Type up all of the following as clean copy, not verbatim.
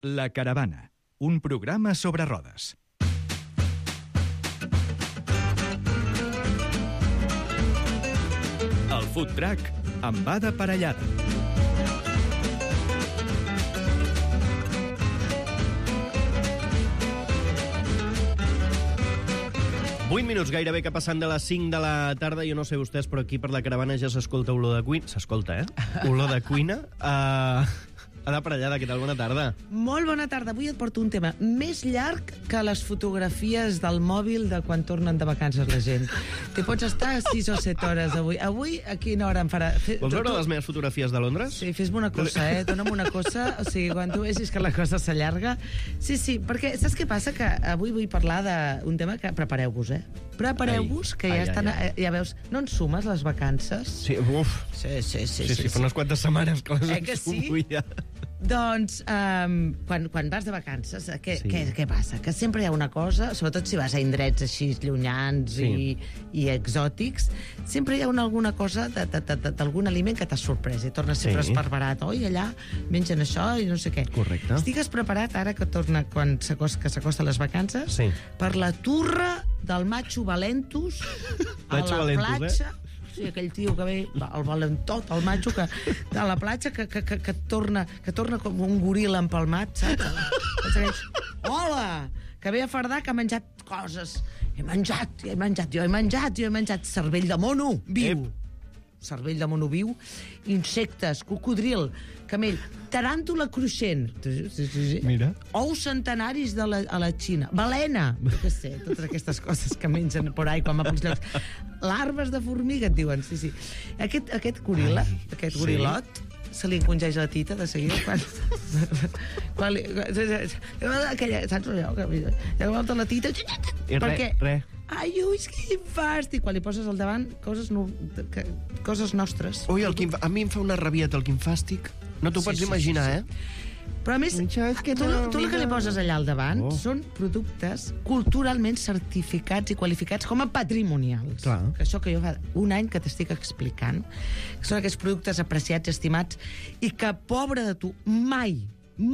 La Caravana, un programa sobre rodes. El food truck amb Ada Parellada. Vuit minuts gairebé que passant de les 5 de la tarda. Jo no sé vostès, però aquí per la caravana ja s'escolta olor de cuina. S'escolta, olor de cuina. Ada Parellada, què tal? Bona tarda. Molt bona tarda. Avui et porto un tema més llarg que les fotografies del mòbil de quan tornen de vacances la gent. Te pots estar 6 o 7 hores avui. Avui, a quina hora em farà? Vols veure les meves fotografies de Londres? Sí, fes-me una cosa, Dóna'm una cosa. O sigui, quan tu vegis que la cosa s'allarga... Sí, perquè saps què passa? Que avui vull parlar d'un tema que... Prepareu-vos, Prepareu-vos, que ja estan... Ja veus, no ens sumes les vacances? Sí, uf. Sí, fa unes quantes setmanes que les ensumo ja. Doncs, quan vas de vacances, què passa? Que sempre hi ha una cosa, sobretot si vas a indrets així llunyans i exòtics, sempre hi ha alguna cosa d'algun aliment que t'ha sorprès i tornes sempre esparverat. Oi, allà mengen això i no sé què. Correcte. Estigues preparat ara que torna quan s'acosten les vacances per la turra del macho Valentus a la platja. Sí, aquell tio que ve, el valentot, el macho que a la platja que torna com un goril empalmat, saps? Hola! Que ve a fardar, que ha menjat coses. Jo he menjat cervell de mono viu. Cervell de mono viu, insectes, cocodril, camell, taràntula cruixent, mira, ous centenaris a la Xina, balena, jo què sé, totes aquestes coses que mengen por ahí, com a pocs llocs, larves de formiga, et diuen, sí. Aquest goril·la, aquest gorilot, se li encongeix la tita de seguida quan aquella, saps allò? Que volta la tita perquè... Ai, ui, quin fàstic! Quan li poses al davant coses nostres. Ui, a mi em fa una rabieta el quin fàstic. No t'ho pots imaginar, Però a més, tu el que li poses allà al davant són productes culturalment certificats i qualificats com a patrimonials. Clar. Això que jo fa un any que t'estic explicant, que són aquests productes apreciats i estimats i que, pobre de tu, mai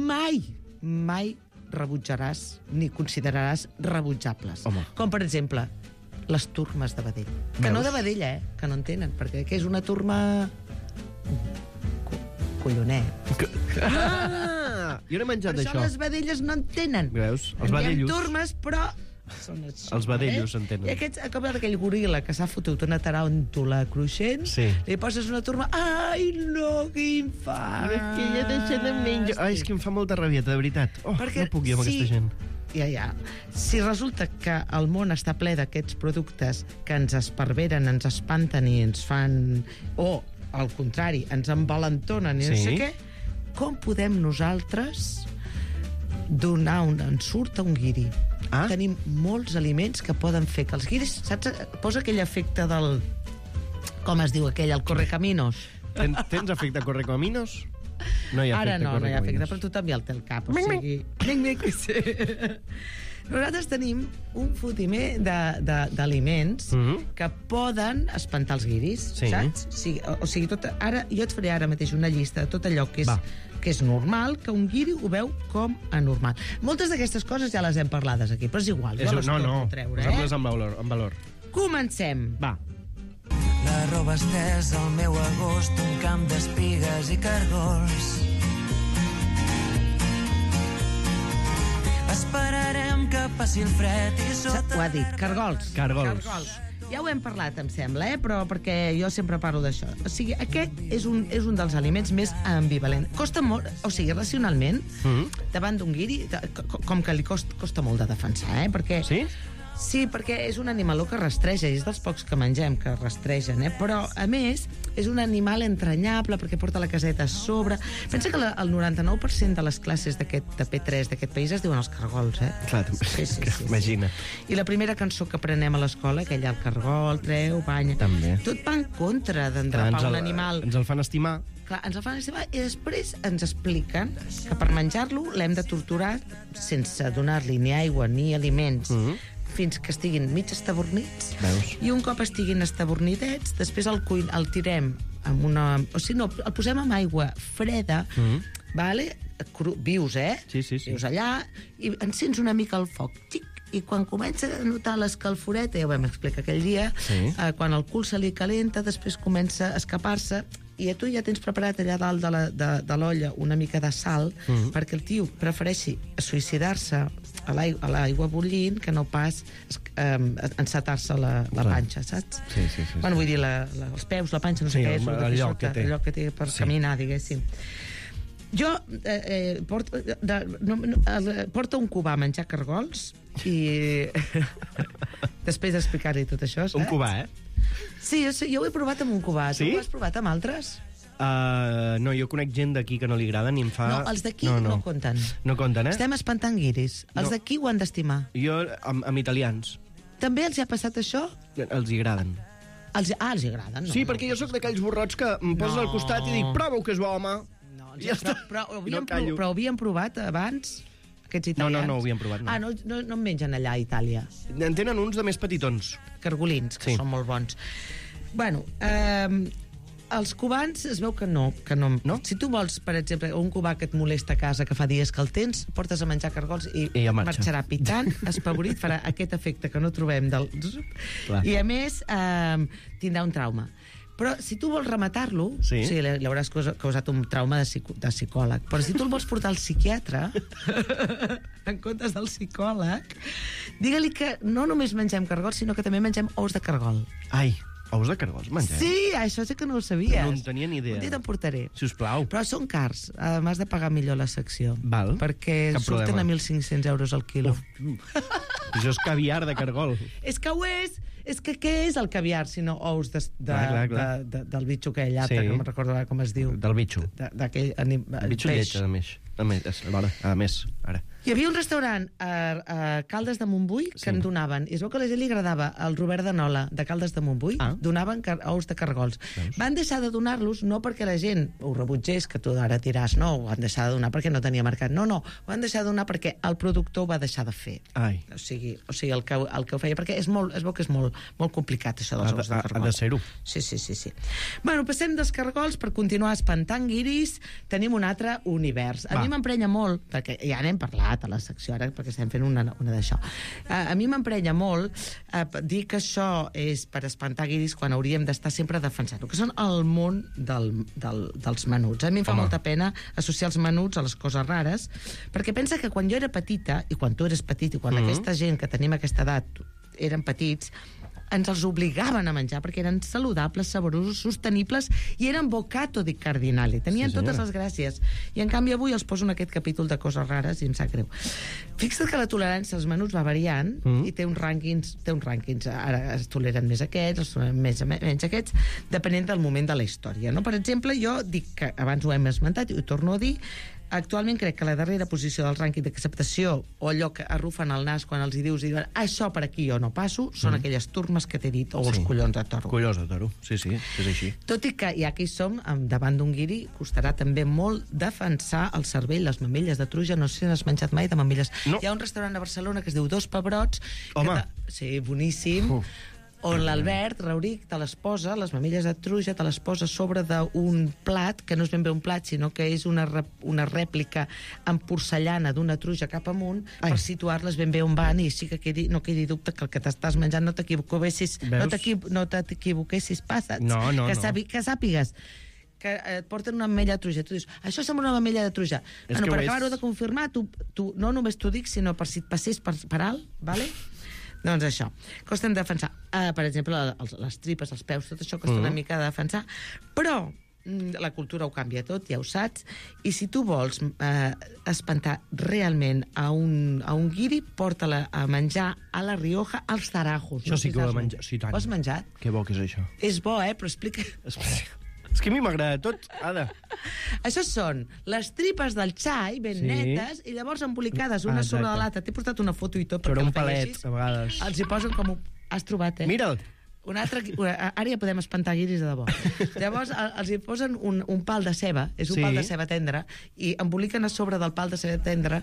rebutjaràs ni consideraràs rebutjables. Home. Com, per exemple, les turmes de vedell. Que no de vedell, que no en tenen, perquè què és una turma... Collonet. Jo n'he menjat això. Per això les vedelles no en tenen. Veus? Els vedellos. Hi ha turmes, però... Els vedellos en tenen. I com aquell goril·la que s'ha fotut una taràntula cruixent, li poses una turma... Ai, no, quin fàstic! És que ja deixen de menjar. Ai, és que em fa molta rabieta, de veritat. No puc jo amb aquesta gent. Ja. Si resulta que el món està ple d'aquests productes que ens esparveren, ens espanten i ens fan... O, al contrari, ens envalentonen i no sé què, com podem nosaltres donar un ensurt a un guiri? Tenim molts aliments que poden fer que els guiris, saps? Posa aquell efecte del... Com es diu aquell? El correcaminos. Tens efecte correcaminos? No hi ha efecte correcaminos. Ara no hi ha efecte, però tothom ja el té al cap. O sigui... Nosaltres tenim un fotimer d'aliments que poden espantar els guiris, saps? O sigui, ara jo et faré ara mateix una llista de tot allò que és normal, que un guiri ho veu com a normal. Moltes d'aquestes coses ja les hem parlades aquí, però és igual, jo les torno a treure. Posem-les en valor. Comencem. Va. La roba estesa al meu agost, un camp d'espigues i cargols. Esperarem que passi el fred i sota... Ho ha dit, cargols. Cargols. Ja ho hem parlat, em sembla, però perquè jo sempre parlo d'això. O sigui, aquest és un dels aliments més ambivalents. Costa molt, o sigui, racionalment, davant d'un guiri, com que li costa molt de defensar, perquè... Sí? Sí, perquè és un animaló que rastreja, i és dels pocs que mengem que rastregen, però, a més, és un animal entranyable perquè porta la caseta a sobre. Pensa que el 99% de les classes de P3 d'aquest país es diuen els cargols, Clar, imagina. I la primera cançó que aprenem a l'escola, aquella, el cargol, treu, banya... També. Tot va en contra d'endrapar un animal. Ens el fan estimar. Clar, ens el fan estimar i després ens expliquen que per menjar-lo l'hem de torturar sense donar-li ni aigua ni aliments, fins que estiguin mig estabornits. Veus? I un cop estiguin estabornidets, després el tirem amb una... O sigui, no, el posem amb aigua freda vale? Vius, Sí. Vius allà, i encens una mica el foc, xic, i quan comença a notar l'escalforeta, ja ho vam explicar aquell dia, quan el cul se li calenta, després comença a escapar-se, i tu ja tens preparat allà dalt de l'olla una mica de sal, perquè el tio prefereixi suïcidar-se a l'aigua bullint que no pas encetar-se la panxa, saps? Sí. Bueno, vull dir, els peus, la panxa, no sé què és, el lloc que té per caminar, diguéssim. Jo porto un cubà a menjar cargols i després d'explicar-li tot això... Un cubà, Sí, jo ho he provat amb un cubà. Sí? Tu ho has provat amb altres? No, jo conec gent d'aquí que no li agraden i em fa... No, els d'aquí no compten. No compten, Estem espantant guiris. Els d'aquí ho han d'estimar. Jo, amb italians. També els hi ha passat això? Els hi agraden. Els hi agraden? No, Sí, perquè jo sóc d'aquells borrots que em poses al costat i dic, prova-ho, que és bo, home. Però ho havien provat abans, aquests italians? No ho havien provat, no. No en mengen allà a Itàlia. En tenen uns de més petitons. Cargolins, que són molt bons. Bueno, els cubans es veu que no. Si tu vols, per exemple, un cubà que et molesta a casa, que fa dies que el tens, portes a menjar cargols i marxarà pitant, espavorit, farà aquest efecte que no trobem del... I, a més, tindrà un trauma. Però si tu vols rematar-lo, li hauràs causat un trauma de psicòleg. Però si tu el vols portar al psiquiatre, en comptes del psicòleg, digue-li que no només mengem cargols, sinó que també mengem ous de cargol. Ai, ous de cargols mengem? Sí, això sí que no ho sabies. No en tenia ni idea. Un dia te'n portaré. Sisplau. Però són cars. M'has de pagar millor la secció. Val. Perquè surten a 1.500 euros al quilo. Això és caviar de cargol. És que ho és. És que què és el caviar, si no ous del bitxo aquell altre, que no me'n recordo com es diu. Del bitxo. D'aquell bitxo lleig, a més, ara. Hi havia un restaurant a Caldes de Montbui que en donaven, i es veu que a la gent li agradava, el Robert de Nola, de Caldes de Montbui, donaven ous de cargols. Van deixar de donar-los no perquè la gent ho rebutgés, que tu ara diràs, no, ho van deixar de donar perquè no tenia mercat. No, ho van deixar de donar perquè el productor ho va deixar de fer. O sigui, el que ho feia, perquè es veu que és molt complicat, això dels ous de cargols. Ha de ser-ho. Sí. Bueno, passem dels cargols per continuar espantant guiris. Tenim un altre univers. A mi m'emprenya molt, perquè ja n'hem parlat a la secció ara, perquè estem fent una d'això. A mi m'emprenya molt dir que això és per espantar guiris quan hauríem d'estar sempre defensant-ho, que són el món dels menuts. A mi em fa molta pena associar els menuts a les coses rares, perquè pensa que quan jo era petita, i quan tu eres petit, i quan aquesta gent que tenim aquesta edat eren petits, ens els obligaven a menjar perquè eren saludables, saborosos, sostenibles i eren bocato di cardinale. Tenien totes les gràcies. I en canvi avui els poso en aquest capítol de coses rares i em sap greu. Fixa't que la tolerància als menús va variant i té uns rànquings. Ara es toleren més aquests, es toleren menys aquests, depenent del moment de la història. No? Per exemple, jo dic que abans ho hem esmentat i ho torno a dir, actualment crec que la darrera posició del rànquing d'acceptació, o allò que arrufen el nas quan els hi dius i diuen això per aquí jo no passo, són aquelles turmes que t'he dit, o els collons de toro. Collons de toro, sí, és així. Tot i que ja que hi som, davant d'un guiri, costarà també molt defensar el cervell, les mamelles de truja. No sé si n'has menjat mai de mamelles. No. Hi ha un restaurant a Barcelona que es diu Dos Pebrots. Home! Sí, boníssim. On l'Albert Rauric te les posa, les mamelles de truja, te les posa sobre d'un plat, que no és ben bé un plat, sinó que és una rèplica en porcellana d'una truja cap amunt, per situar-les ben bé on van, i així que no quedi dubte que el que t'estàs menjant no t'equivoquessis, passa't. Que sàpigues que et porten una mamella de truja. Tu dius, això sembla una mamella de truja. Per acabar-ho de confirmar, tu no només t'ho dic, sinó per si et passés per alt, vale? Doncs això, costa de defensar. Per exemple, les tripes, els peus, tot això costa una mica de defensar, però la cultura ho canvia tot, ja ho saps, i si tu vols espantar realment a un guiri, porta-la a menjar a la Rioja els tarajos. Això sí que ho he menjat. Sí, tant. Ho has menjat? Que bo que és això. És bo, però explica... És que a mi m'agrada tot, Ada. Això són les tripes del xai, ben netes, i llavors embolicades una sobre l'altra. T'he portat una foto i tot perquè un palet, a vegades. Els hi posen com... Has trobat, Mira'l. Ara ja podem espantar guiris de debò. Llavors els hi posen un pal de ceba, és un pal de ceba tendra, i emboliquen a sobre del pal de ceba tendra,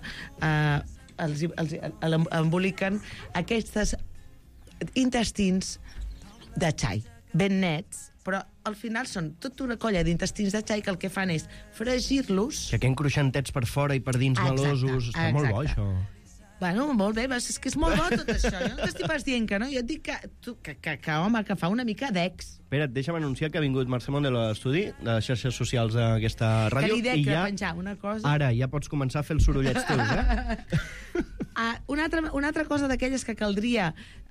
emboliquen aquests intestins de xai, ben nets, però al final són tota una colla d'intestins de xai que el que fan és fregir-los. Que queden cruixentets per fora i per dins melosos. Està molt bo, això. Bueno, molt bé, és que és molt bo tot això. Jo no t'estic pas dient que no, jo et dic que home, que fa una mica d'ex. Espera't, deixa'm anunciar que ha vingut Mercè Mondelo a l'estudi de les xarxes socials d'aquesta ràdio. Que li dec de penjar una cosa. Ara ja pots començar a fer els sorollets teus, Una altra cosa d'aquelles que caldria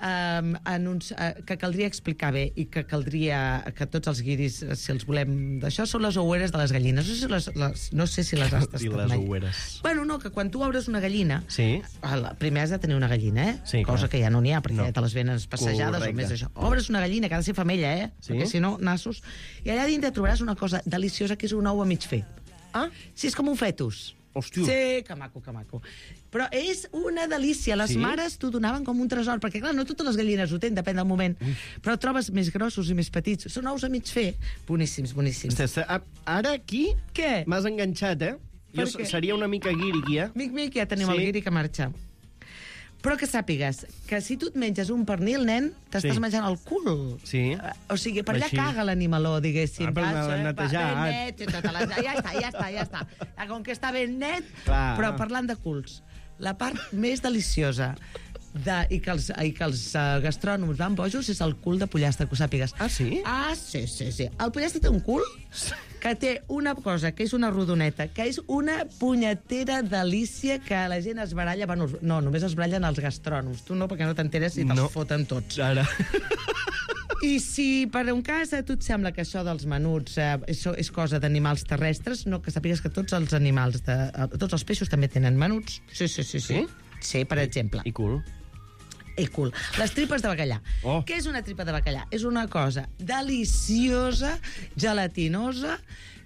explicar bé i que caldria que tots els guiris, si els volem d'això, són les oueres de les gallines. No sé si les has tastat mai. Les oueres. Bueno, no, que quan tu obres una gallina, sí. Primer has de tenir una gallina, Sí, cosa que ja no n'hi ha, perquè no. te les venen passejades. Correcte. O més això. Obres una gallina, que ha de ser femella, sí. perquè si no, nassos. I allà dintre trobaràs una cosa deliciosa, que és un ou a mig fet. Ah? Sí, és com un fetus. Hòstia. Sí, que maco, que maco. Però és una delícia. Les mares t'ho donaven com un tresor, perquè, clar, no totes les gallines ho tenen, depèn del moment. Però trobes més grossos i més petits. Són ous a mig fer. Boníssims, boníssims. Ara aquí Què? m'has enganxat, Jo seria una mica guiri, aquí, Mic, ja tenim el guiri que marxa. Però que sàpigues que si tu et menges un pernil, nen, t'estàs menjant el cul. Sí. O sigui, per allà caga l'animaló, diguéssim. Per netejar. Ben net, ja està. Com que està ben net, clar. Però parlant de culs, la part més deliciosa i que els gastrònoms van bojos és el cul de pollastre, que ho sàpigues. Ah, sí? Ah, sí. El pollastre té un cul que té una cosa, que és una rodoneta, que és una punyetera delícia que la gent es baralla... Bueno, no, només es barallen els gastrònoms. Tu no, perquè no t'enteres i te'ls foten tots. Ara. I si per un cas a tu et sembla que això dels menuts és cosa d'animals terrestres, no, que sàpigues que tots els animals, tots els peixos també tenen menuts. Sí? Sí, per exemple. I cul. I cul. Les tripes de bacallà. Oh. Què és una tripa de bacallà? És una cosa deliciosa, gelatinosa,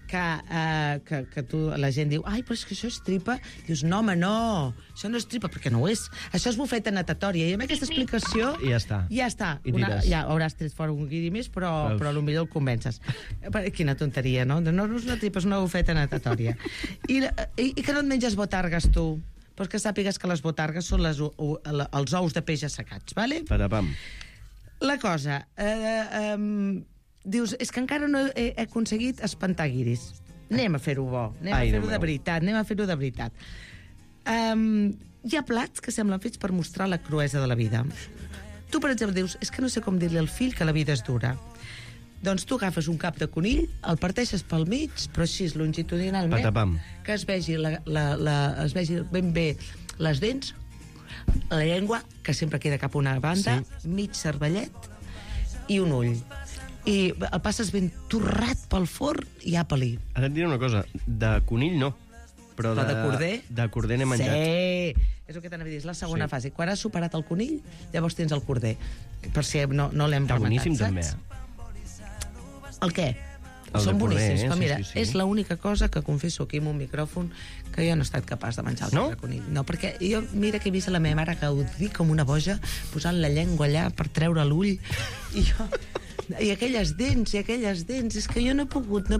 que tu, la gent diu, ai, però és que això és tripa. Dius, no, home, no, això no és tripa, perquè no ho és. Això és bufeta natatòria. I amb aquesta explicació... I ja està. Ja està. Ja hauràs tret fora un guiri més, però potser el convences. Quina tonteria, no? No és una tripa, és una bufeta natatòria. I que no et menges botargues, tu? Però que sàpigues que les botargues són els ous de peix assecats, vale? Patapam. La cosa... dius, és que encara no he aconseguit espantar guiris. Anem a fer-ho bo, anem a fer-ho de veritat. Hi ha plats que semblen fets per mostrar la cruesa de la vida. Tu, per exemple, dius, és que no sé com dir-li al fill que la vida és dura. Doncs tu agafes un cap de conill, el parteixes pel mig, però així longitudinalment, patapam, que es vegi es vegi ben bé les dents, la llengua, que sempre queda cap a una banda, mig cervellet i un ull. I el passes ben torrat pel forn i apa-li. Ara et diré una cosa, de conill no, però de corder? De corder n'he menjat. Sí, és el que t'anava a dir, és la segona fase. Quan has superat el conill, llavors tens el corder. Per si no l'hem rematat, boníssim, també. El què? Són boníssims, però mira, és l'única cosa que confesso aquí en un micròfon que jo no he estat capaç de menjar el cap de conill. No, perquè jo, mira que he vist a la meva mare gaudir com una boja, posant la llengua allà per treure l'ull, i aquelles dents, és que jo no he pogut.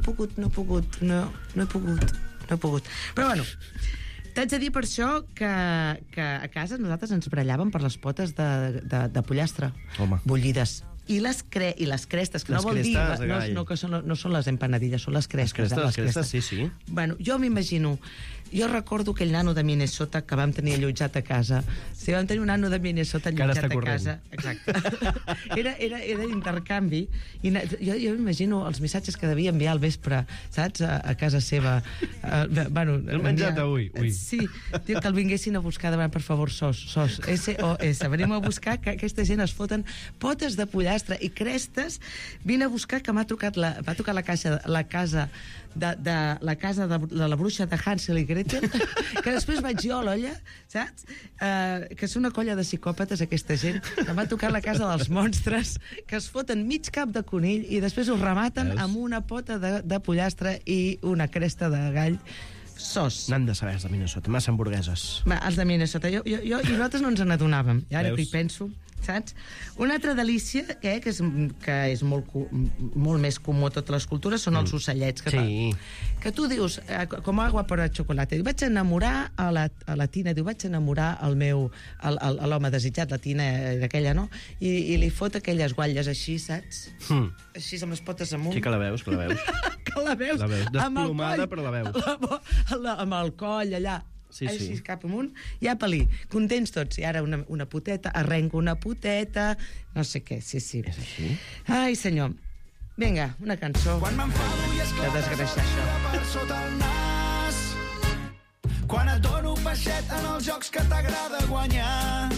Però bueno, t'haig de dir per això que a casa nosaltres ens barallàvem per les potes de pollastre. Home. Bullides. I les crestes, que no vol dir... No són les empanadilles, són les crestes. Les crestes, sí. Bueno, jo m'imagino... Jo recordo aquell nano de Minnesota que vam tenir allotjat a casa. Si vam tenir un nano de Minnesota allotjat a casa... Exacte. Era d'intercanvi. I jo m'imagino els missatges que devia enviar al vespre, saps? A casa seva. El menjat avui. Sí. Diu que el vinguessin a buscar, demanant, per favor, SOS. SOS. Venim a buscar que aquesta gent es foten potes de pollastre i crestes. Vine a buscar que va trucar la casa de la bruixa de Hansel i Gretel, que després vaig jo a l'olla, saps? Que és una colla de psicòpates, aquesta gent, que va tocar la casa dels monstres, que es foten mig cap de conill i després ho rematen amb una pota de pollastre i una cresta de gall. N'han de saber els de Minnesota, massa hamburgueses. Els de Minnesota. I nosaltres no ens n'adonàvem. I ara que hi penso... saps? Una altra delícia, que és molt més comú a totes les cultures, són els ocellets. Que tu dius, com agua per a xocolata, vaig enamorar a la Tina, vaig enamorar l'home desitjat, la Tina aquella, no? I li fot aquelles guatlles així, saps? Així, amb les potes amunt. Sí, que la veus, que la veus. Que la veus. La veus desplomada, però la veus. Amb el coll, allà. Sí, així cap amunt, i apa-li, contents tots. I ara una poteta, arrenco una poteta, no sé què, sí. És així? Ai, senyor. Vinga, una cançó de desgreixar això. Per sota el nas, quan et dono peixet en els jocs que t'agrada guanyar.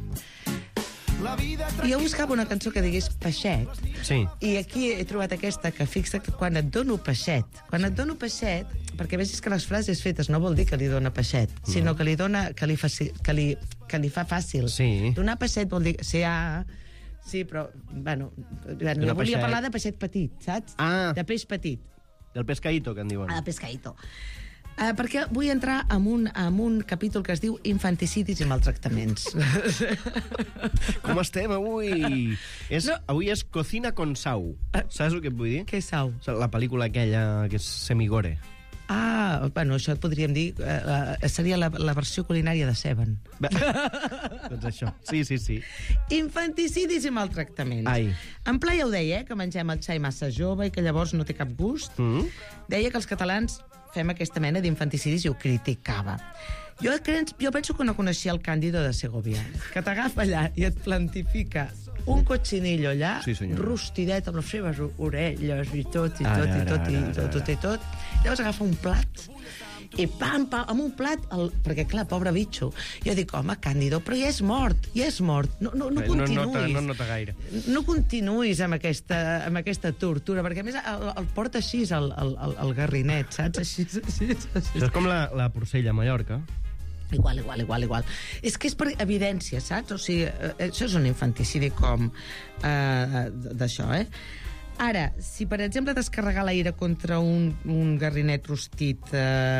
Jo buscava una cançó que digués peixet, sí. I aquí he trobat aquesta que fixa que quan et dono peixet, perquè vegis que les frases fetes no vol dir que li dona peixet, sinó que li dona, que li fa fàcil. Sí. Donar peixet vol dir... Sí, però, bueno, jo volia parlar de peixet petit, saps? De peix petit. Del pescaíto, que en diuen. De pescaíto. Perquè vull entrar en un capítol que es diu infanticidis i maltractaments. Com estem avui? Avui és Cocina con Sau. Saps el que et vull dir? Què és Sau? La pel·lícula aquella que és semigore. Bueno, això et podríem dir... seria la versió culinària de Seven. Doncs això. Sí. Infanticidis i maltractaments. En Pla ja ho deia, que mengem el xai massa jove i que llavors no té cap gust. Deia que els catalans fem aquesta mena d'infanticidis i ho criticava. Jo penso que no coneixia el Càndido de Segovia, que t'agafa allà i et plantifica un cochinillo allà, rostidet amb les seves orelles i tot. Llavors agafa un plat i pam, amb un plat, perquè clar, pobre bitxo. Jo dic, home, Càndido, però ja és mort. No continuïs. No nota gaire. No continuïs amb aquesta tortura, perquè a més el porta així el garrinet, saps? Així. Això és com la porcella a Mallorca. Igual. És que és per evidència, saps? O sigui, això és un infanticidi com d'això, Ara, si per exemple descarregar l'aire contra un garrinet rostit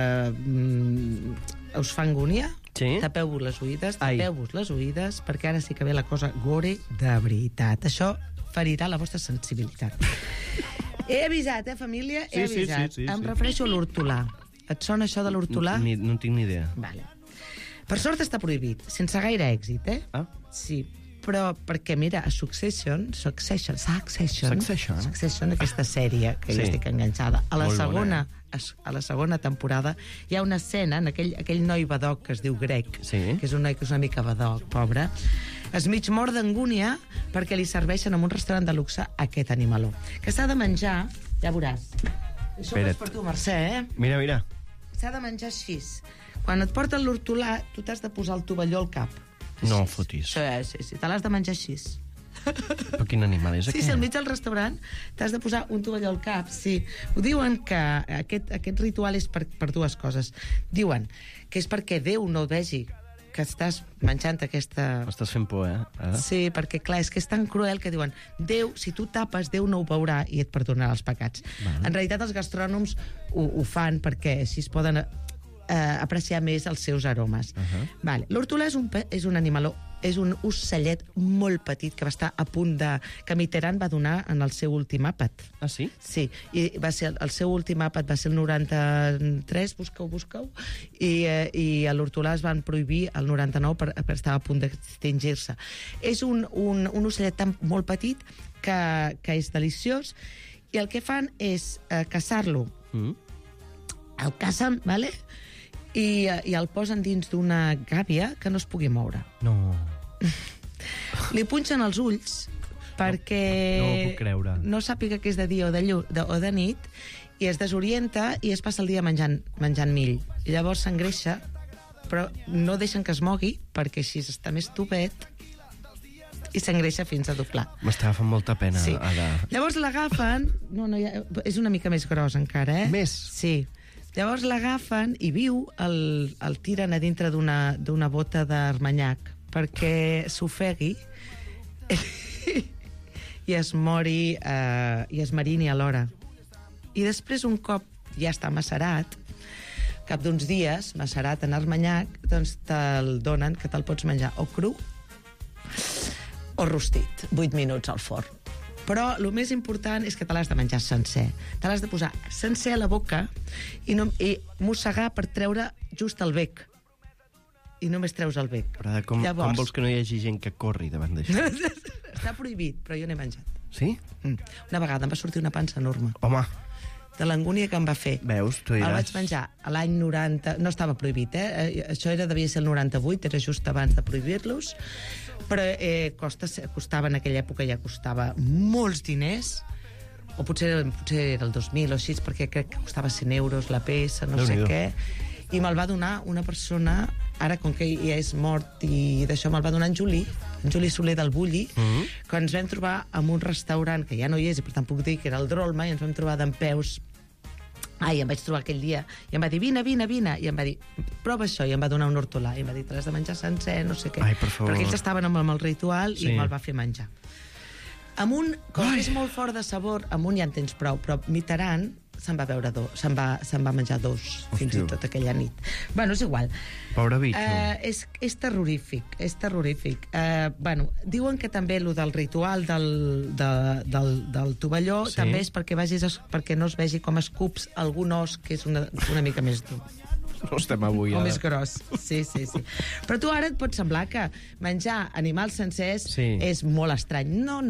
us fa angúnia, tapeu-vos les oïdes, perquè ara sí que ve la cosa gore de veritat. Això ferirà la vostra sensibilitat. He avisat, família? He avisat. Em refereixo a l'hortolà. Et sona això de l'hortolà? No tinc ni idea. Vale. Per sort està prohibit, sense gaire èxit, Sí. Però perquè, mira, a Succession, aquesta sèrie, que jo estic enganxada, a la segona temporada hi ha una escena en aquell noi badoc que es diu Greg, que és un noi que és una mica badoc, pobre, es mig mort d'angúnia perquè li serveixen en un restaurant de luxe aquest animaló, que s'ha de menjar, ja veuràs. Això és per tu, Mercè, Mira. S'ha de menjar així. Quan et porten l'hortolà, tu t'has de posar el tovalló al cap. No fotis. Sí, te l'has de menjar així. Però quin animal és aquest? Sí, al mig del restaurant t'has de posar un tovalló al cap, sí. Ho diuen que aquest ritual és per dues coses. Diuen que és perquè Déu no vegi que estàs menjant aquesta... Estàs fent por, Sí, perquè, clar, és que és tan cruel que diuen Déu, si tu tapes, Déu no ho veurà i et perdonarà els pecats. En realitat, els gastrònoms ho fan perquè així es poden apreciar més els seus aromes. L'hortolà és un animaló, és un ocellet molt petit que va estar a punt de... que Mitterrand va donar en el seu últim àpat. Ah, sí? Sí, i el seu últim àpat va ser el 93, busqueu, i a l'hortolà es van prohibir el 99 per estar a punt d'extingir-se. És un ocellet molt petit que és deliciós, i el que fan és caçar-lo. El cacen, vale? I el posen dins d'una gàbia que no es pugui moure. No. Li punxen els ulls perquè no ho puc creure. No sàpiga que és de dia o de nit, i es desorienta i es passa el dia menjant mill. I llavors s'engreixa, però no deixen que es mogui perquè així està més tubet i s'engreixa fins a doblar. M'estava fent molta pena. Sí. Llavors l'agafen... és una mica més gros encara, Més? Sí. Llavors l'agafen i viu, el tiren a dintre d'una bota d'armanyac perquè s'ofegui i es mori i es marini alhora. I després, un cop ja està macerat, cap d'uns dies, macerat en armanyac, doncs te'l donen, que te'l pots menjar o cru o rostit, 8 minuts al forn. Però el més important és que te l'has de menjar sencer. Te l'has de posar sencer a la boca i mossegar per treure just el bec. I només treus el bec. Però com vols que no hi hagi gent que corri davant d'això? Està prohibit, però jo n'he menjat. Sí? Una vegada em va sortir una pansa enorme. Home. De l'angúnia que em va fer. Veus, tu diràs. El vaig menjar a l'any 90... No estava prohibit, Això devia ser el 98, era just abans de prohibir-los. Però costava en aquella època, ja costava molts diners, o potser era el 2000 o així, perquè crec que costava 100 euros la peça, no sé què, i me'l va donar una persona, ara com que ja és mort i d'això, me'l va donar en Juli Soler del Bulli, que ens vam trobar en un restaurant que ja no hi és, i per tant puc dir que era el Drolma, i ens vam trobar dempeus. Em vaig trobar aquell dia i em va dir, vine, i em va dir, prova això, i em va donar un hortolà, i em va dir, te l'has de menjar sencer, no sé què. Ai, per favor. Perquè ells estaven amb el ritual i me'l va fer menjar. Com que és molt fort de sabor, amb un ja en tens prou, però Mitterrand se'n va beure se'n va menjar 2, fins i tot aquella nit. Bueno, és igual. Pobre bitxo. És terrorífic, és terrorífic. Diuen que també el del ritual del tovalló també és perquè no es vegi com escups algun os que és una mica més dur. No estem avui, o més gros. Sí. Però tu ara et pot semblar que menjar animals sencers és molt estrany. No?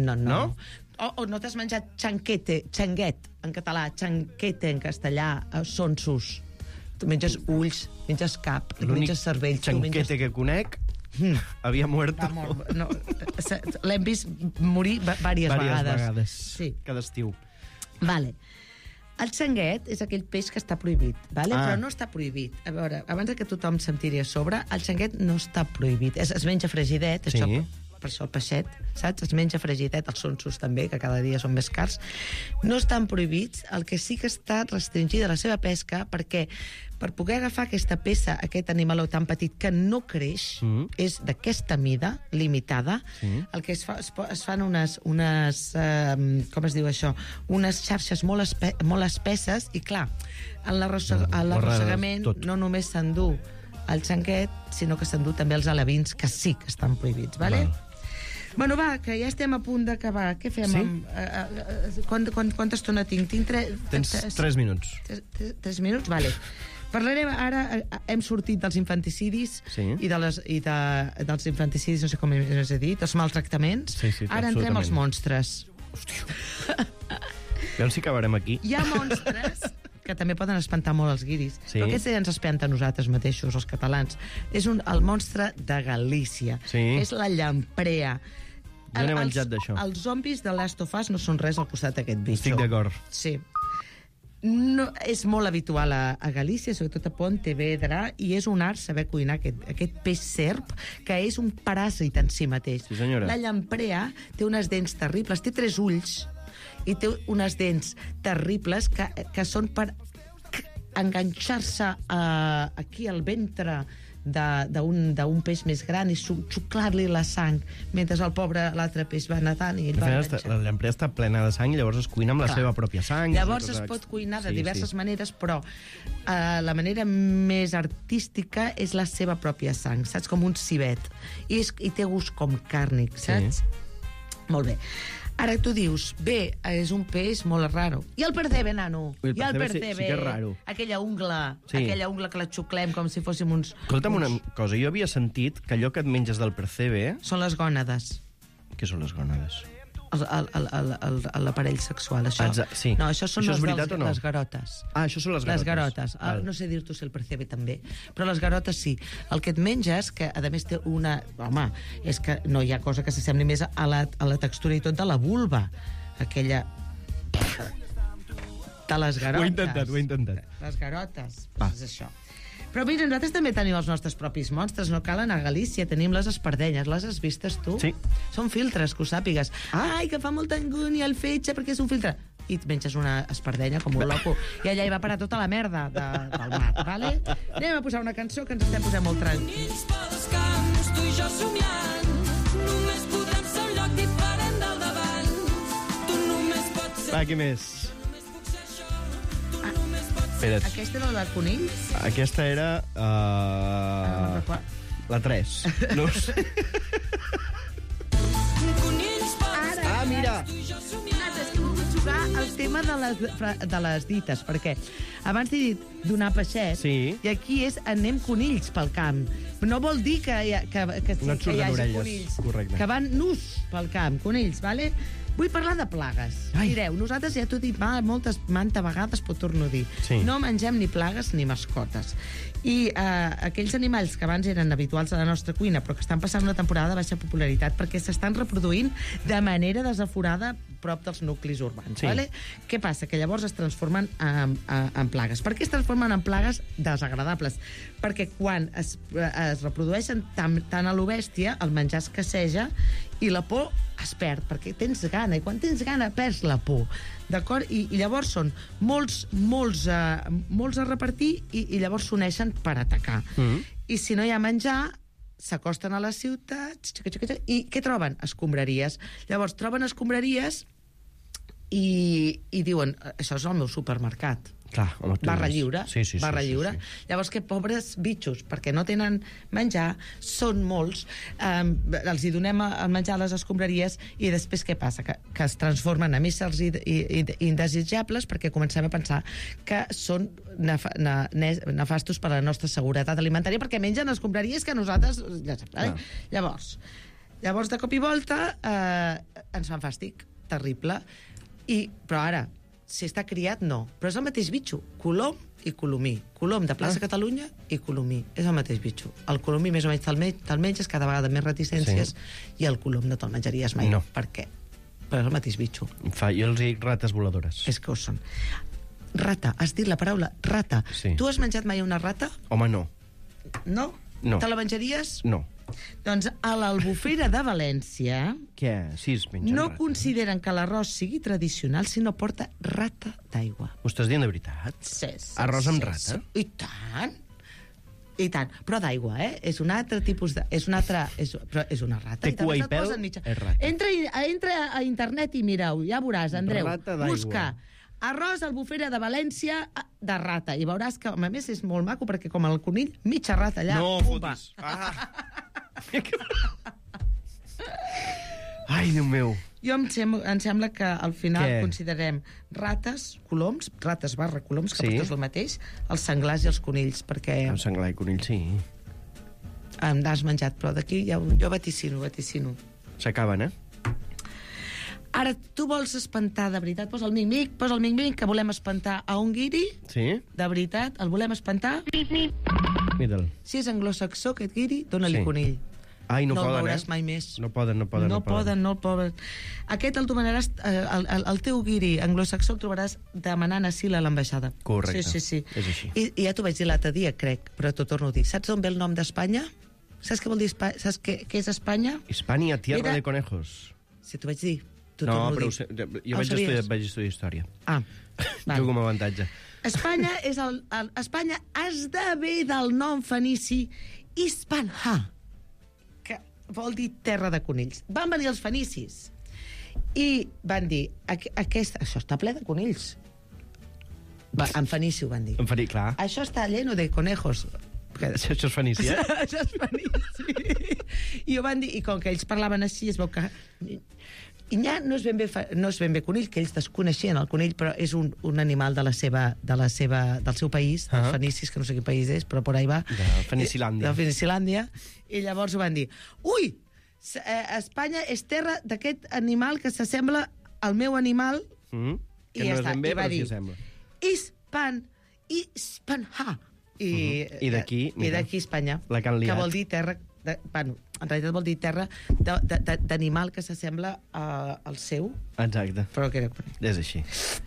O no t'has menjat xanguet en català, xanquete en castellà, sonsos. Tu menges ulls, menges cap, menges cervell. Xanquete que conec havia muert. No, l'hem vist morir diverses vegades. Sí. Cada estiu. Vale. El xanguet és aquell peix que està prohibit, però no està prohibit. A veure, abans que tothom se'n tiri a sobre, el xanguet no està prohibit. Es menja fregidet, això, per això el peixet, saps? Es menja fregidet, els sonsos també, que cada dia són més cars. No estan prohibits, el que sí que està restringida la seva pesca, perquè per poder agafar aquesta peça, aquest animaló tan petit que no creix, és d'aquesta mida, limitada, el que es fan unes com es diu això? Unes xarxes molt espesses, i clar, en l'arrossegament no només s'endú el xanguet, sinó que s'endú també els alevins, que sí que estan prohibits, vale? Bueno, va, que ja estem a punt d'acabar. Què fem? Sí? Quanta estona tinc? Tens 3 minuts. 3 minuts? Vale. Parlarem ara, hem sortit dels infanticidis i dels infanticidis, no sé com es ha dit, els maltractaments. Ara entrem als monstres. Hòstia. Veus si acabarem aquí. Hi ha monstres que també poden espantar molt els guiris. Però aquest ens espanta a nosaltres mateixos, els catalans. És el monstre de Galícia. És la llamprea. Jo n'he menjat d'això. Els zombis de Last of Us no són res al costat d'aquest bitxo. Estic d'acord. Sí. No, és molt habitual a Galícia, sobretot a Pontevedra, i és un art saber cuinar aquest peix serp, que és un paràsit en si mateix. Sí, senyora. La llamprea té unes dents terribles, té 3 ulls, i té unes dents terribles que són per enganxar-se aquí al ventre d'un peix més gran i xuclar-li la sang, mentre l'altre peix va nedant i ell va enganxar. La llamprea està plena de sang i llavors es cuina amb la seva pròpia sang. Llavors es pot cuinar de diverses maneres, però la manera més artística és la seva pròpia sang, saps? Com un civet. I té gust com càrnic, saps? Molt bé. Ara tu dius, bé, és un peix molt raro. I el percebe, nano? I el percebe sí que és raro. Aquella ungla que la xuclem com si fóssim uns... Escolta'm una cosa, jo havia sentit que allò que et menges del percebe... Són les gònades. Què són les gònades? L'aparell sexual, això. Sí. No, això són les garotes. Ah, això són les garotes. Les garotes. No sé dir-t'ho si el percebe també, però les garotes sí. El que et menges, que a més té una... Home, és que no hi ha cosa que s'assembli més a la textura i tot de la vulva. Aquella... de les garotes. Ho he intentat. Les garotes. És això. Però mira, nosaltres també tenim els nostres propis monstres, no cal anar a Galícia, tenim les espardenyes, les has vistes tu? Sí. Són filtres, que ho sàpigues. Ai, que fa molta angúnia el fetge perquè és un filtre. I et menges una espardenya com un loco, i allà hi va parar tota la merda del mar, vale? Anem a posar una cançó que ens estem posant molt tranquils. Pels camps, tu i jo somiant, només podrem ser un lloc diferent del davant. Tu només pots ser... Va, què més? Espera't. Aquesta era la del conill? Aquesta era... la 3. No sé. Mira! És que he volgut jugar al tema de les dites, perquè abans he dit donar peixet, Sí. i aquí és anem conills pel camp. No vol dir que hi No et surten hagi orelles, conills. correcte. Que van nus pel camp, conills, vale? Vull parlar de plagues. Ai. Mireu, nosaltres ja t'ho he dit manta vegades, però torno a dir. Sí. No mengem ni plagues ni mascotes. I aquells animals que abans eren habituals a la nostra cuina, però que estan passant una temporada de baixa popularitat perquè s'estan reproduint de manera desaforada prop dels nuclis urbans. Sí. Vale? Què passa? Que llavors es transformen en plagues. Per què es transformen en plagues desagradables? Perquè quan es reprodueixen tant a lo bèstia, el menjar escasseja i la por es perd, perquè tens gana, i quan tens gana perds la por, d'acord? I llavors són molts a repartir i llavors s'uneixen per atacar. I si no hi ha menjar, s'acosten a les ciutats i què troben? Escombraries. Llavors troben escombraries i diuen, això és el meu supermercat. Clar, home, tu Barra dius. lliure, Sí. barra lliure. Llavors, que pobres bitxos, perquè no tenen menjar, són molts, els hi donem el menjar a les escombraries i després què passa? Que es transformen en éssers indesitjables perquè comencem a pensar que són nefastos per a la nostra seguretat alimentària perquè mengen escombraries que nosaltres... Llavors, de cop i volta, ens fan fàstic, terrible. Però ara, si està criat, no. Però és el mateix bitxo. Colom i colomí. Colom de Plaça Catalunya i colomí. És el mateix bitxo. El colomí més o menys te'l menges, cada vegada més reticències, i el colom no te'l menjaries mai. No. Per què? Però és el mateix bitxo. Jo els dic rates voladores. És que ho són. Rata. Has dit la paraula rata. Sí. Tu has menjat mai una rata? Home, no. No? No. Te la menjaries? No. Doncs a l'Albufera de València Què? Sí, es mengen no rata. consideren que l'arròs sigui tradicional si no porta rata d'aigua. Ho estàs dient de veritat? Sí. Arròs amb rata? Sí. I tant. I tant. Però d'aigua, eh? És un altre tipus de... Però és una rata. Té cua i pèl, és rata. Entra a internet i mireu, ja veuràs, Andreu. Rata d'aigua. Busca arròs Albufera de València de rata. I veuràs que, a més, és molt maco, perquè com el conill, mitja rata allà. No, Pumba. fotis. Ai, Déu meu. Em sembla que al final Què? considerem rates, coloms, rates barra coloms, que Sí. potser és el mateix, els senglars i els conills, perquè El senglar i conill, sí. em n'has menjat, però d'aquí jo vaticino. S'acaben, eh? Ara, tu vols espantar de veritat? Posa el mic-mic, que volem espantar a un guiri, Sí? de veritat, el volem espantar. Mira'l. Si és anglosaxó, aquest guiri, dona-li Sí. conill. Ai, no el poden, veuràs mai més. No poden. No el poden. Aquest el trobaràs, el teu guiri anglosaxó el trobaràs demanant asil a l'ambaixada. Correcte. Sí. És així. I ja t'ho vaig dir l'altre dia, crec, però t'ho torno a dir. Saps d'on ve el nom d'Espanya? Saps què vol dir Espanya? Saps què és Espanya? Hispània, tierra Mira. de conejos. Si t'ho vaig dir, t'ho No, torno a però dir. jo vaig estudiar història. Ah, Val. Tu com a avantatge. Espanya Espanya esdevé del nom fenici Hispanha, que vol dir terra de conills. Van venir els fenicis i van dir, això està ple de conills. En fenici ho van dir. Em faria, clar. Això està lleno de conejos. Això és fenici, eh? Això és fenici. I ho van dir, i com que ells parlaven així, es veu que... I ja no és ben bé conill, que ells desconeixien el conill, però és un animal del seu país, dels fenicis, que no sé quin país és, però por ahí va. De Fenicilàndia. De Fenicilàndia. I llavors ho van dir, ui, Espanya és terra d'aquest animal que s'assembla al meu animal. Que I no ja és està. ben bé, I va però sí dir, sembla. Hispanha. I d'aquí, I d'aquí Espanya. la que han liat. Que vol dir terra... en realitat vol dir terra d'animal que s'assembla al seu, Exacte. però que... És així.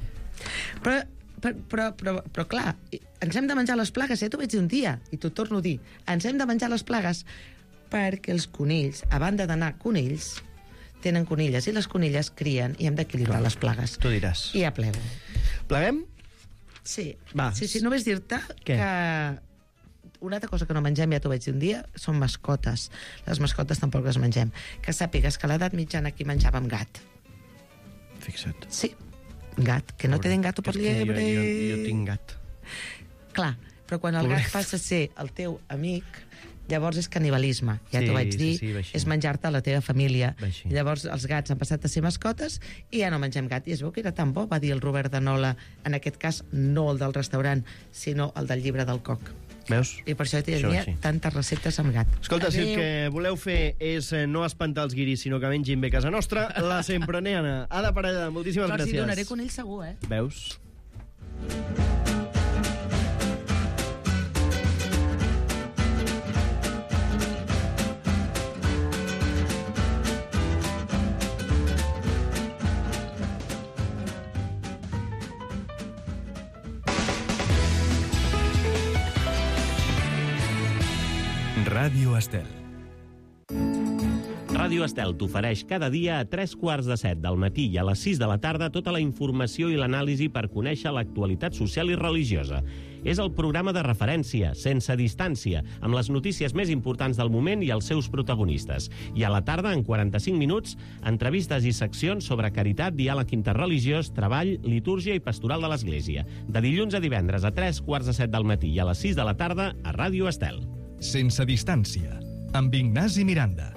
Però clar, ens hem de menjar les plagues, t'ho vaig dir un dia, i t'ho torno a dir, ens hem de menjar les plagues perquè els conills, a banda d'anar conills, tenen conilles, i les conilles crien, i hem d'equilibrar les plagues. Tu diràs. I ja plego. Pleguem? Sí. Va. Sí, només dir-te Què? que una altra cosa que no mengem, ja t'ho vaig dir un dia, són mascotes. Les mascotes tampoc les mengem. Que sàpigues que a l'edat mitjana aquí menjàvem gat. Fixa't. Sí, gat. Que no tenen gato per liebre. Jo tinc gat. Clar, però quan el gat passa a ser el teu amic, llavors és canibalisme, ja t'ho vaig dir, és menjar-te la teva família. Llavors els gats han passat a ser mascotes i ja no mengem gat. I es veu que era tan bo, va dir el Robert de Nola, en aquest cas no el del restaurant, sinó el del llibre del coc. Veus? I per això tenia tantes receptes amb gat. Escolta, si el que voleu fer és no espantar els guiris, sinó que mengin bé a casa nostra, la Semproneana. Ada Parellada, moltíssimes gràcies. Però si donaré conill segur, Veus? Ràdio Estel. Ràdio Estel t'ofereix cada dia a 3:15 del matí i a les 6 de la tarda tota la informació i l'anàlisi per conèixer l'actualitat social i religiosa. És el programa de referència, sense distància, amb les notícies més importants del moment i els seus protagonistes. I a la tarda, en 45 minuts, entrevistes i seccions sobre caritat, diàleg interreligiós, treball, litúrgia i pastoral de l'Església. De dilluns a divendres a 3:15 del matí i a les 6 de la tarda a Ràdio Estel. Sense distància, amb Ignasi Miranda.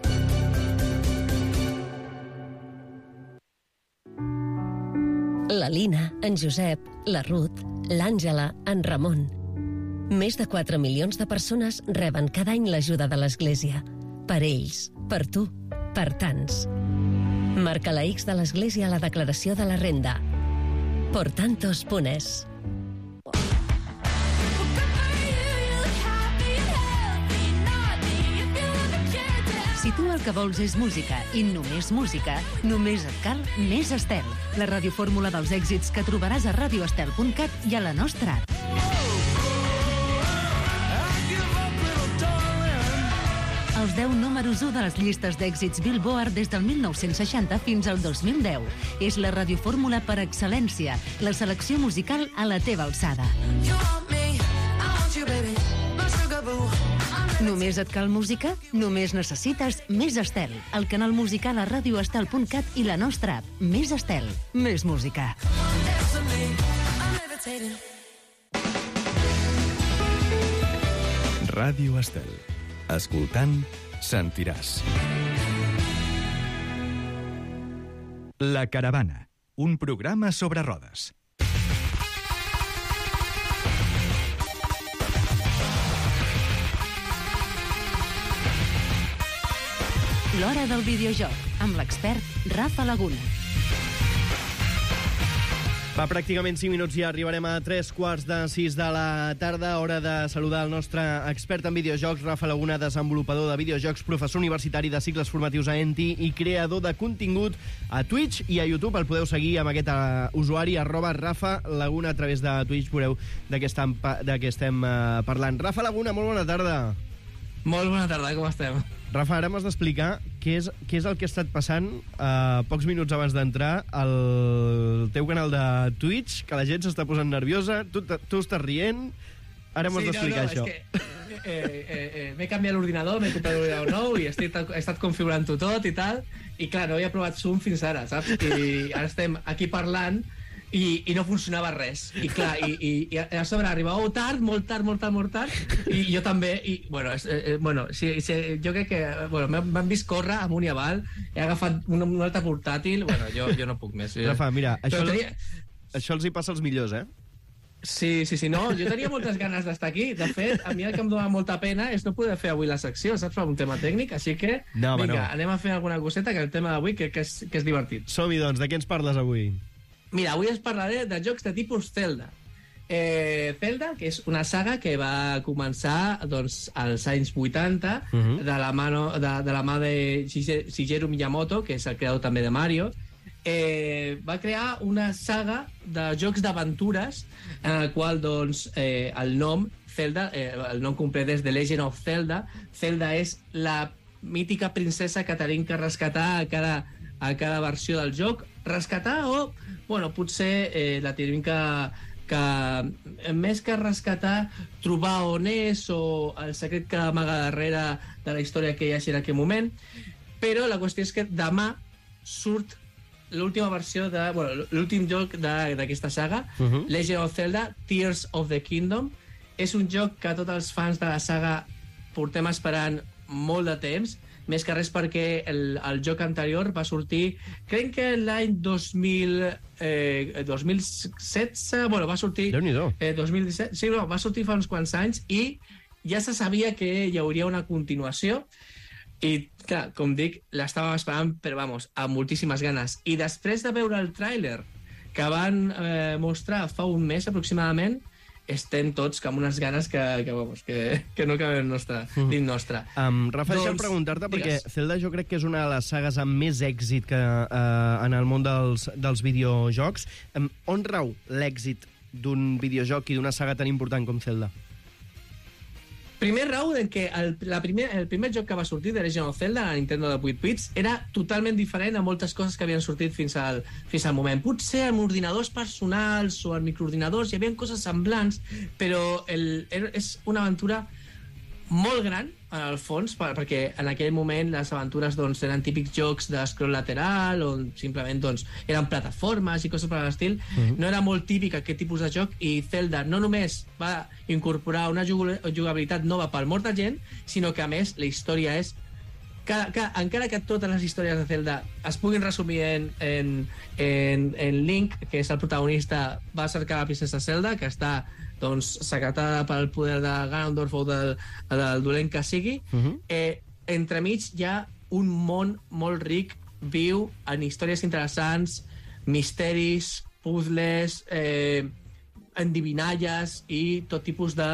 La Lina, en Josep, la Ruth, l'Àngela, en Ramon. Més de 4 milions de persones reben cada any l'ajuda de l'Església. Per ells, per tu, per tants. Marca la X de l'Església a la declaració de la renda. Portantos.es. Si tu el que vols és música i només música, només et cal Més Estel, la radiofórmula dels èxits que trobaràs a radioestel.cat i a la nostra app. Els 10 números 1 de les llistes d'èxits Billboard des del 1960 fins al 2010. És la radiofórmula per excel·lència, la selecció musical a la teva alçada. Només et cal música? Només necessites Més Estel, el canal musical a radioestel.cat i la nostra app. Més Estel, més música. Ràdio Estel. Escoltant, sentiràs. La Caravana, un programa sobre rodes. L'hora del videojoc, amb l'expert Rafa Laguna. Fa pràcticament 5 minuts i arribarem a 3:15 de la tarda. Hora de saludar el nostre expert en videojocs, Rafa Laguna, desenvolupador de videojocs, professor universitari de cicles formatius a ENTI i creador de contingut a Twitch i a YouTube. El podeu seguir amb aquest usuari, @Rafa Laguna, a través de Twitch. Veureu de què estem parlant. Rafa Laguna, molt bona tarda. Molt bona tarda, com estem? Rafa, ara m'has d'explicar què és el que ha estat passant pocs minuts abans d'entrar al teu canal de Twitch, que la gent s'està posant nerviosa, tu estàs rient, ara m'has d'explicar això. És que m'he canviat l'ordinador, m'he comprat l'ordinador nou i he estat configurant-ho tot i tal, i clar, no havia provat Zoom fins ara, saps? I ara estem aquí parlant i no funcionava res. I clar, i a sobre arribàveu tard, molt tard, i jo també, i bueno, jo crec que m'han vist córrer amunt i avall, he agafat un altre portàtil, bueno, jo no puc més. Rafa, mira, això els hi passa als millors, eh? Sí, no, jo tenia moltes ganes d'estar aquí. De fet, a mi el que em dona molta pena és no poder fer avui la secció, saps, per un tema tècnic, així que, vinga, anem a fer alguna coseta, que el tema d'avui que és divertit. Som-hi, doncs, de què ens parles avui? Mira, avui us parlaré de jocs de tipus Zelda. Zelda, que és una saga que va començar doncs, als anys 80 de la mà de Shigeru Miyamoto, que és el creador també de Mario. Va crear una saga de jocs d'aventures en el qual doncs, el nom Zelda, el nom complet és The Legend of Zelda. Zelda és la mítica princesa que tenim que rescatar a cada versió del joc. Rescatar o, bueno, potser la tenim que més que rescatar, trobar on és o el secret que amaga darrere de la història que hi hagi en aquell moment. Però la qüestió és que demà surt l'última versió l'últim joc d'aquesta saga, Legend of Zelda, Tears of the Kingdom. És un joc que tots els fans de la saga portem esperant molt de temps, més que res perquè el joc anterior va sortir, crec que l'any 2016, bueno, va sortir... Déu-n'hi-do. 2017, sí, no, va sortir fa uns quants anys i ja se sabia que hi hauria una continuació i, clar, com dic, l'estàvem esperant, però, vamos, amb moltíssimes ganes. I després de veure el tràiler que van mostrar fa un mes aproximadament, estem tots amb unes ganes que no caben dins nostre. Rafa, deixa'm preguntar-te, perquè Zelda jo crec que és una de les sagues amb més èxit que en el món dels videojocs. On rau l'èxit d'un videojoc i d'una saga tan important com Zelda? Primer rau en què el primer joc que va sortir de Legend of Zelda a la Nintendo de 8 bits era totalment diferent a moltes coses que havien sortit fins al moment. Potser amb ordinadors personals o amb microordinadors hi havia coses semblants, però és una aventura molt gran, en el fons, perquè en aquell moment les aventures eren típics jocs d'escroll lateral, on simplement eren plataformes i coses per l'estil. No era molt típic aquest tipus de joc, i Zelda no només va incorporar una jugabilitat nova per molta gent, sinó que, a més, la història és... encara que totes les històries de Zelda es puguin resumir en Link, que és el protagonista, va cercar la princesa Zelda, que està secretada pel poder de Ganondorf o del dolent que sigui. Entremig hi ha un món molt ric, viu, en històries interessants, misteris, puzzles, endivinalles i tot tipus de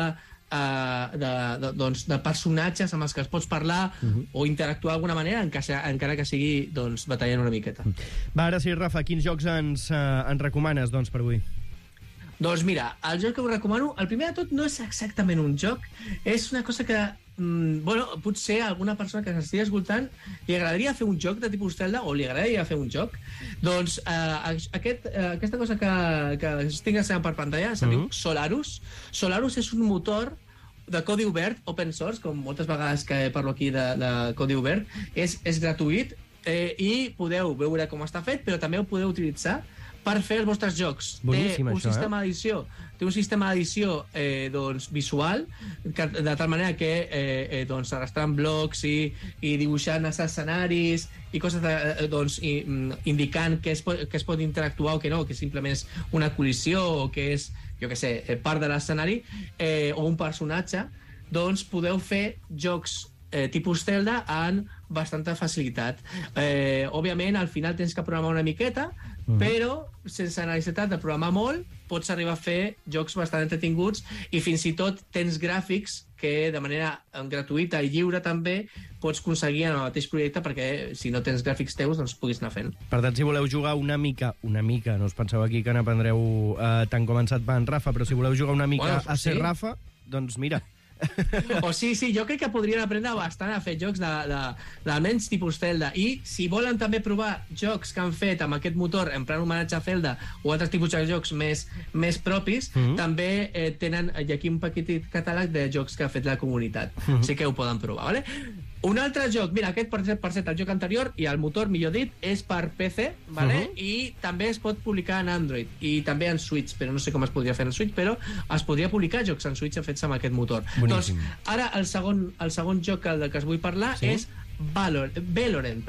personatges amb els que es pots parlar o interactuar d'alguna manera, encara que sigui batallant una miqueta. Va, ara sí, Rafa, quins jocs ens recomanes per avui? Doncs mira, el joc que us recomano, el primer de tot no és exactament un joc, és una cosa que, potser a alguna persona que s'estigui escoltant li agradaria fer un joc de tipus Zelda o li agradaria fer un joc. Doncs aquesta cosa que estic ensenyant per pantalla se'n diu Solarus. Solarus és un motor de codi obert, open source, com moltes vegades que parlo aquí de codi obert, és gratuït i podeu veure com està fet, però també ho podeu utilitzar per fer els vostres jocs. Boníssim, Té un sistema d'edició visual, de tal manera que arrastrant blocs i dibuixant els escenaris i coses indicant que es pot interactuar o que no, que simplement és una col·lisió o que és, jo què sé, part de l'escenari o un personatge, doncs podeu fer jocs tipus Zelda amb bastanta facilitat. Òbviament, al final tens que programar una miqueta, però sense necessitat de programar molt pots arribar a fer jocs bastant entretinguts i fins i tot tens gràfics que de manera gratuïta i lliure també pots aconseguir en el mateix projecte, perquè si no tens gràfics teus doncs puguis anar fent. Per tant, si voleu jugar una mica, no us penseu aquí que n'aprendreu tant com en Satpan Rafa, però si voleu jugar una mica a ser Rafa, doncs mira... Sí, jo crec que podrien aprendre bastant a fer jocs d'almenys tipus Zelda, i si volen també provar jocs que han fet amb aquest motor en plan homenatge a Zelda o altres tipus de jocs més propis, també tenen aquí un petit catàleg de jocs que ha fet la comunitat, així que ho poden provar, vale? Un altre joc, mira, aquest per cert, el joc anterior i el motor, millor dit, és per PC, vale? I també es pot publicar en Android i també en Switch, però no sé com es podria fer en Switch, però es podria publicar jocs en Switch fets amb aquest motor. Boníssim. Doncs ara el segon joc del que us vull parlar és Veloren.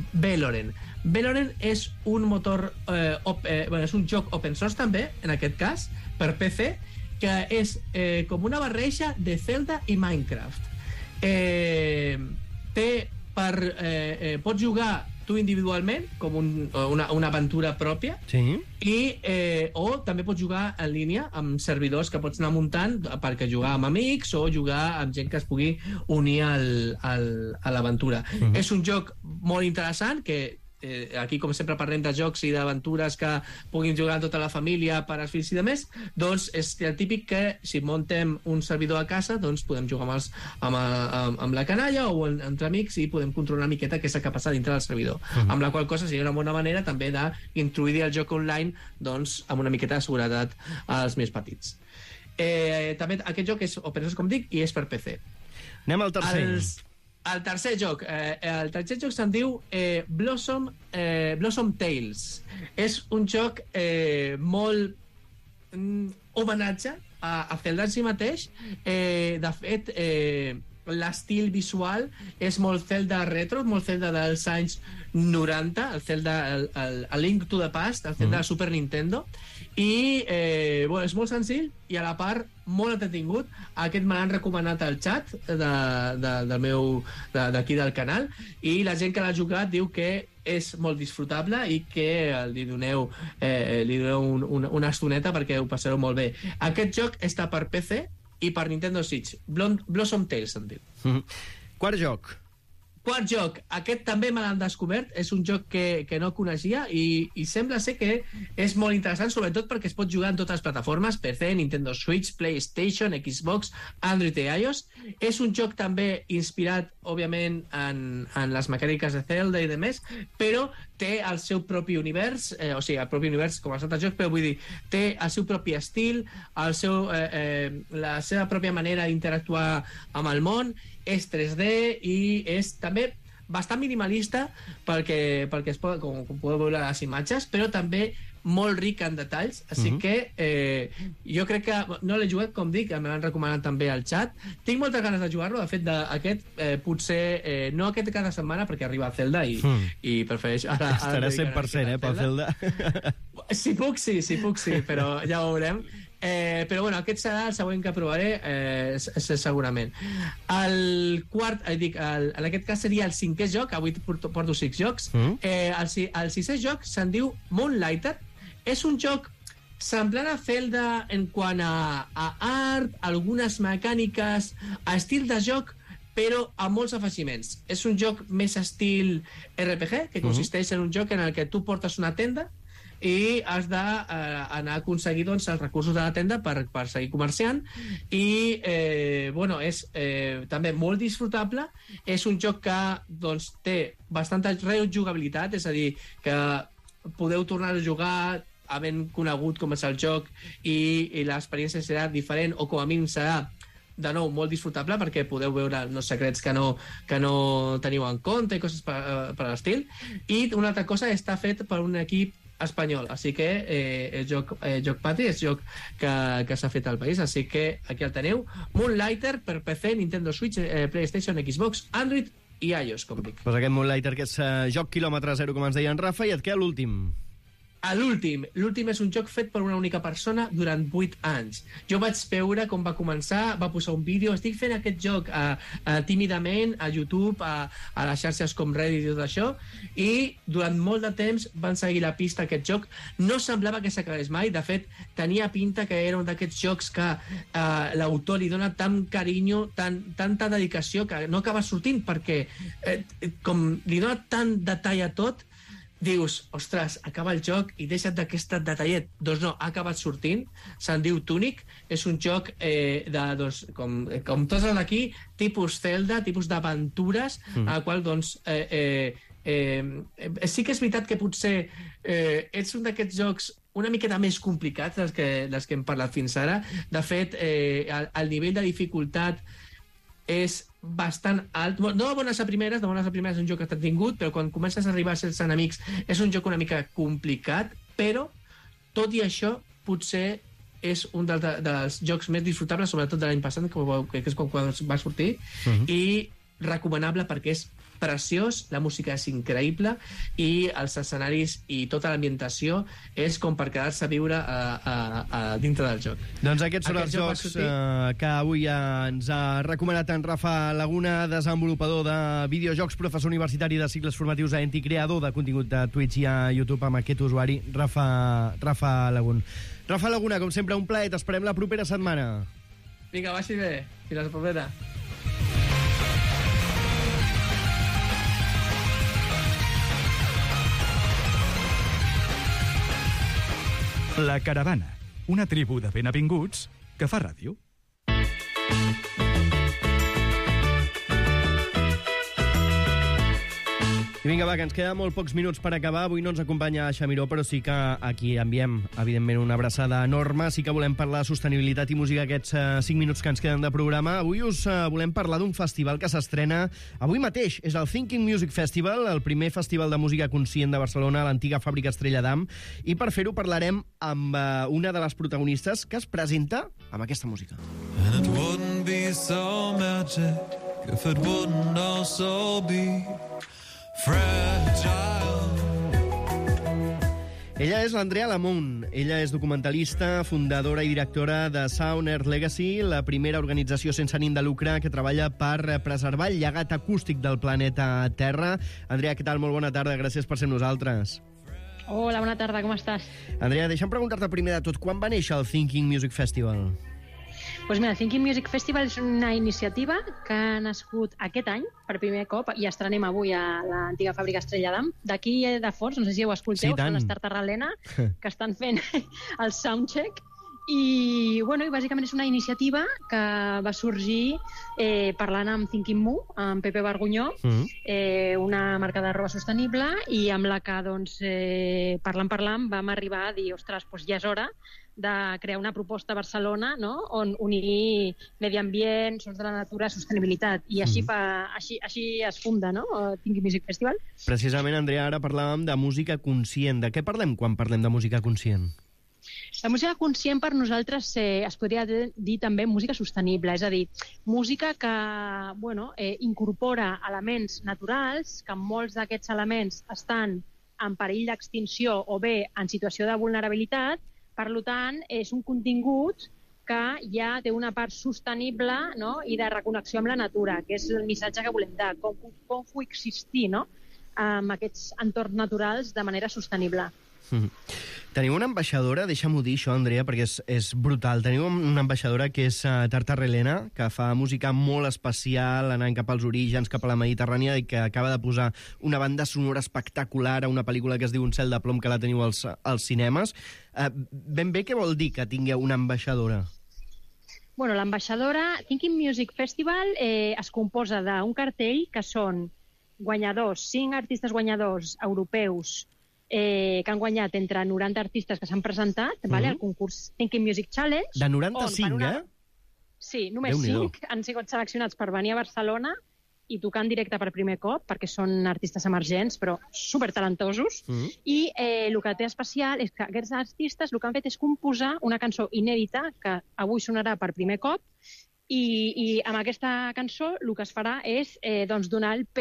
Veloren és un motor és un joc open source també, en aquest cas, per PC, que és com una barreja de Zelda i Minecraft. Pots jugar tu individualment com una aventura pròpia, o també pots jugar en línia amb servidors que pots anar muntant perquè jugar amb amics o jugar amb gent que es pugui unir a l'aventura. És un joc molt interessant que aquí, com sempre, parlem de jocs i d'aventures que puguin jugar tota la família per als fills i de més, doncs és el típic que si muntem un servidor a casa doncs podem jugar amb la canalla o entre amics i podem controlar una miqueta què és el que passa dintre del servidor, amb la qual cosa seria una bona manera també d'introduir el joc online doncs amb una miqueta de seguretat als més petits. També aquest joc és open source, com dic, i és per PC. Anem al tercer. El tercer joc se'n diu Blossom Tales. És un joc molt homenatge a Zelda en si mateix. De fet, l'estil visual és molt Zelda retro, molt Zelda dels anys 90, el Zelda, el Link to the Past, el Zelda de Super Nintendo, i bueno, és molt senzill i a la part molt entretingut. Aquest me l'han recomanat al xat d'aquí del canal, i la gent que l'ha jugat diu que és molt disfrutable i que li doneu una estoneta perquè ho passareu molt bé. Aquest joc està per PC i per Nintendo Switch. Blossom Tales se'n diu. Quart joc. Quart joc, aquest també me l'han descobert, és un joc que no coneixia i sembla ser que és molt interessant, sobretot perquè es pot jugar en totes les plataformes, PC, Nintendo Switch, PlayStation, Xbox, Android i iOS. És un joc també inspirat, òbviament, en les mecàniques de Zelda i demés, però té el seu propi univers, o sigui, el propi univers com els altres jocs, però vull dir, té el seu propi estil, la seva pròpia manera d'interactuar amb el món, és 3D i és també bastant minimalista perquè es pot, com podeu veure a les imatges, però també molt ric en detalls, així que jo crec que no l'he jugat, com dic, me l'han recomanat també al xat. Tinc moltes ganes de jugar-lo, de fet, aquest potser no aquest cada setmana perquè arriba a Zelda i prefereix... Estarà 100%, pel Zelda. Si puc, sí, però ja ho veurem. Però bueno, aquest serà el següent que provaré, segurament. El quart, en aquest cas seria el 5è joc, avui porto 6 jocs. El 6è joc se'n diu Moonlighter. És un joc semblant a Zelda en quant a art, algunes mecàniques, a estil de joc, però amb molts afegiments. És un joc més estil RPG, que consisteix en un joc en el que tu portes una tenda i has d'anar a aconseguir els recursos de la tenda per seguir comerciant, i bueno, és també molt disfrutable. És un joc que té bastanta rejugabilitat, és a dir, que podeu tornar a jugar havent conegut com és el joc i l'experiència serà diferent, o com a mínim serà de nou molt disfrutable perquè podeu veure els secrets que no teniu en compte i coses per l'estil. I una altra cosa, està fet per un equip espanyol, així que és joc pati, és joc que s'ha fet al país, així que aquí el teniu. Moonlighter per PC, Nintendo Switch, PlayStation, Xbox, Android i iOS, com dic. Pues aquest Moonlighter, que és joc quilòmetre zero, com ens deia en Rafa, i et queda l'últim. L'últim és un joc fet per una única persona durant 8 anys. Jo vaig veure com va començar, va posar un vídeo, estic fent aquest joc tímidament a YouTube, a les xarxes com Reddit i tot això, i durant molt de temps van seguir la pista a aquest joc. No semblava que s'acabés mai, de fet tenia pinta que era un d'aquests jocs que l'autor li dona tant carinyo, tanta dedicació, que no acaba sortint perquè com li dona tant detall a tot, dius, ostres, acaba el joc i deixa't d'aquest detallet. Doncs no, ha acabat sortint, se'n diu Tunic, és un joc com tots els d'aquí, tipus Zelda, tipus d'aventures, al qual doncs sí que és veritat que potser és un d'aquests jocs una miqueta més complicats dels que hem parlat fins ara. De fet, el nivell de dificultat és bastant alt, no de bones a primeres és un joc que està tingut, però quan comences a arribar a ser enemics és un joc una mica complicat, però tot i això potser és un dels jocs més disfrutables, sobretot de l'any passat, que és quan va sortir, i recomanable perquè és preciós, la música és increïble i els escenaris i tota l'ambientació és com per quedar-se a viure dintre del joc. Doncs aquests són els jocs que avui ens ha recomanat en Rafa Laguna, desenvolupador de videojocs, professor universitari de cicles formatius a ENTI, creador de contingut de Twitch i a YouTube amb aquest usuari, Rafa Laguna. Rafa Laguna, com sempre, un plaer. T'esperem la propera setmana. Vinga, vagi bé. Fins la propera. La Caravana, una tribu de benavinguts que fa ràdio. I vinga, va, que ens queda molt pocs minuts per acabar. Avui no ens acompanya Xamiró, però sí que aquí enviem, evidentment, una abraçada enorme. Sí que volem parlar de sostenibilitat i música aquests 5 minuts que ens queden de programa. Avui us volem parlar d'un festival que s'estrena avui mateix. És el Thinking Music Festival, el primer festival de música conscient de Barcelona, a l'antiga fàbrica Estrella d'Am. I per fer-ho parlarem amb una de les protagonistes que es presenta amb aquesta música. And it wouldn't be so magic if it wouldn't also be fragile. Ella és l'Andrea Lamont. Ella és documentalista, fundadora i directora de Sound Earth Legacy, la primera organització sense ànim de lucre que treballa per preservar el llegat acústic del planeta Terra. Andrea, què tal? Molt bona tarda. Gràcies per ser amb nosaltres. Hola, bona tarda. Com estàs? Andrea, deixa'm preguntar-te primer de tot, quan va néixer el Thinking Music Festival? Doncs mira, el Thinking Music Festival és una iniciativa que ha nascut aquest any, per primer cop, i estrenem avui a l'antiga fàbrica Estrella d'Am. D'aquí de fons, no sé si ho escolteu, són les Tartarralena, que estan fent el soundcheck. I bàsicament és una iniciativa que va sorgir parlant amb Thinking Moo, amb Pepe Bargunyó, una marca de roba sostenible, i amb la que, parlant, vam arribar a dir, ostres, ja és hora de crear una proposta a Barcelona, no?, on unir medi ambient, sons de la natura, sostenibilitat. I així es funda, no?, Thinking Music Festival. Precisament, Andrea, ara parlàvem de música conscient. De què parlem quan parlem de música conscient? La música conscient per nosaltres es podria dir també música sostenible, és a dir, música que incorpora elements naturals, que molts d'aquests elements estan en perill d'extinció o bé en situació de vulnerabilitat. Per tant, és un contingut que ja té una part sostenible, no?, i de reconnexió amb la natura, que és el missatge que volem dar, com coexistir, no?, amb aquests entorns naturals de manera sostenible. Teniu una ambaixadora, deixa'm-ho dir això, Andrea, perquè és brutal. Teniu una ambaixadora que és Tartarralena, que fa música molt especial, anant cap als orígens, cap a la Mediterrània, i que acaba de posar una banda sonora espectacular a una pel·lícula que es diu Un cel de plom, que la teniu als cinemes. Ben bé, què vol dir que tingueu una ambaixadora? L'ambaixadora Thinking Music Festival es composa d'un cartell que són guanyadors, 5 artistes guanyadors europeus que han guanyat entre 90 artistes que s'han presentat al concurs Thinking Music Challenge. De 95, Sí, només 5 han sigut seleccionats per venir a Barcelona i tocar en directe per primer cop, perquè són artistes emergents, però supertalentosos. I el que té especial és que aquests artistes el que han fet és composar una cançó inèdita, que avui sonarà per primer cop, i amb aquesta cançó el que es farà és donar el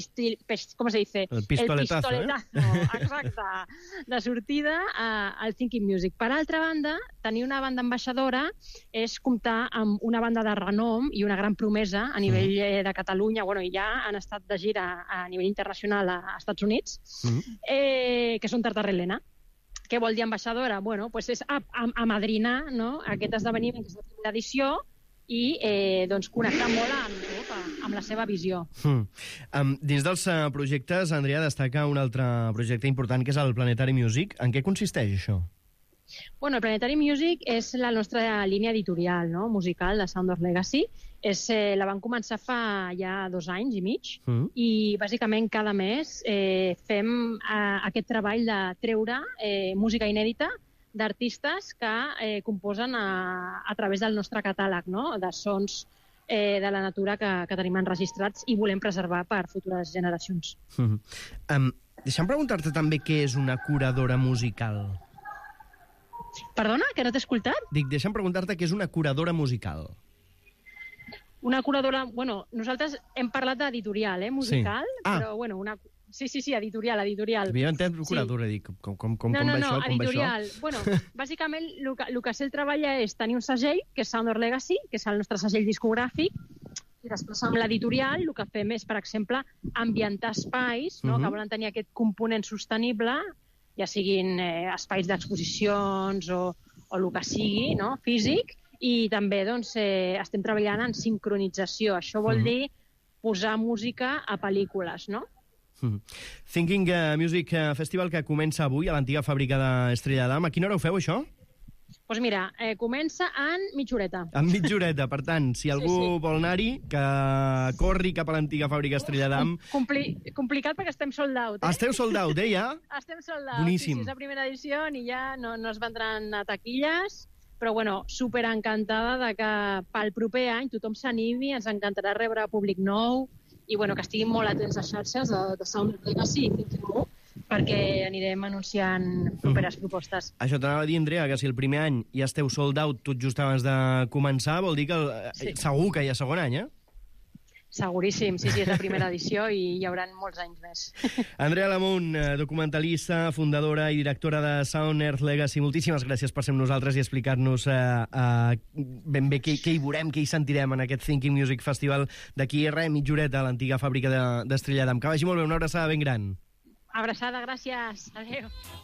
pistoletazo, exacte, de sortida al Thinking Music. Per altra banda, tenir una banda ambaixadora és comptar amb una banda de renom i una gran promesa a nivell de Catalunya, i ja han estat de gira a nivell internacional a Estats Units, que són Tartarralena. Què vol dir ambaixadora? És amadrinar aquest esdeveniment, que és la primera edició, i connectar molt amb la seva visió. Dins dels projectes, Andrea, destaca un altre projecte important, que és el Planetary Music. En què consisteix això? El Planetary Music és la nostra línia editorial musical de Sound Earth Legacy. La vam començar fa ja 2 anys i mig i bàsicament cada mes fem aquest treball de treure música inèdita d'artistes que composen a través del nostre catàleg, de sons de la natura que tenim enregistrats i volem preservar per futures generacions. Deixa'm preguntar-te també què és una curadora musical. Perdona, que no t'he escoltat? Dic, deixa'm preguntar-te què és una curadora musical. Una curadora... nosaltres hem parlat d'editorial, musical, però, Sí, editorial. Havia entès curadora, dic, com va això? No, editorial. Bàsicament, el que sé el treball és tenir un segell, que és Sound Earth Legacy, que és el nostre segell discogràfic, i després amb l'editorial el que fem és, per exemple, ambientar espais que volen tenir aquest component sostenible, ja siguin espais d'exposicions o el que sigui, físic, i també estem treballant en sincronització. Això vol dir posar música a pel·lícules, no? Thinking Music Festival, que comença avui a l'antiga fàbrica d'Estrella d'Am. A quina hora ho feu, això? Doncs mira, comença en mitja horeta. En mitja horeta, per tant, si algú vol anar-hi, que corri cap a l'antiga fàbrica Estrella d'Am. Complicat perquè estem sold out. Esteu sold out, ja? Estem sold out. Boníssim. Sí, és la primera edició i ja no es vendran a taquilles, però super encantada de que pel proper any tothom s'animi, ens encantarà rebre públic nou, i que estiguin molt atents a xarxes de Sound Earth Legacy i Thinking Moo, perquè anirem anunciant properes propostes. Això t'anava a dir, Andrea, que si el primer any ja esteu sold out tot just abans de començar, vol dir que segur que hi ha segon any, Seguríssim, sí, és la primera edició i hi haurà molts anys més. Andrea Lamunt, documentalista, fundadora i directora de Sound Earth Legacy, moltíssimes gràcies per ser amb nosaltres i explicar-nos ben bé què hi veurem, què hi sentirem en aquest Thinking Music Festival d'aquí a mitja horeta a l'antiga fàbrica d'Estrella d'Am. Que vagi molt bé, una abraçada ben gran. Abraçada, gràcies. Adéu.